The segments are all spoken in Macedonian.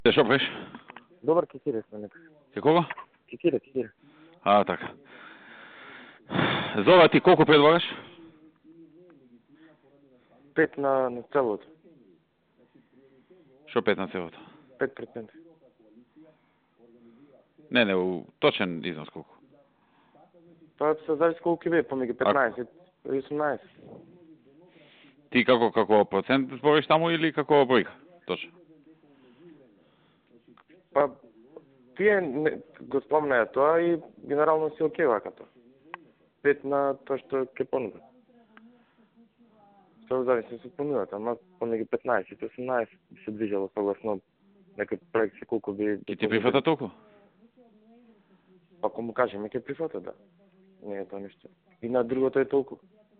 Што правиш? Добар кекире сме нека. Ке кого? Кекире. А, така. Зова ти колку предлагаш? 5 на целото. Што 5 на целото? 5%. Не, точен износ колку? Тоа се зависи колку ќе биде, помеѓу 15 и 18. Ти како процент збориш таму или како бројка? Точно. Па, тие го спомнеа тоа и генерално си окей вака тоа. 5 на тоа што ќе понудат. Тоа зависи се понудат, ама помеѓу 15 и 18 би се движело согласно некој проекција колку би... И ти прифата толку? Ако му кажеме, ќе прифата, да. Не е тоа нешто. И на другото е толку.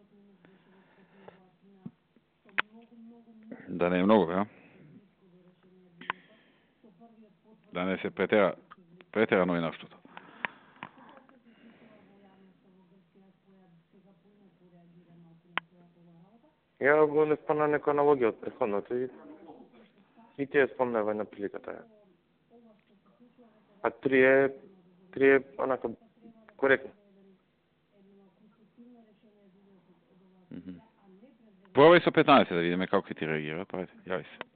Да не е многу, бе, а? Да не се претерано и наштото. Ја го не спомна некоја аналогија од претходното и тие спомнава на приликата. А три е онака коректно. Пробај со 15 да видиме како ќе ти реагира, па јави се.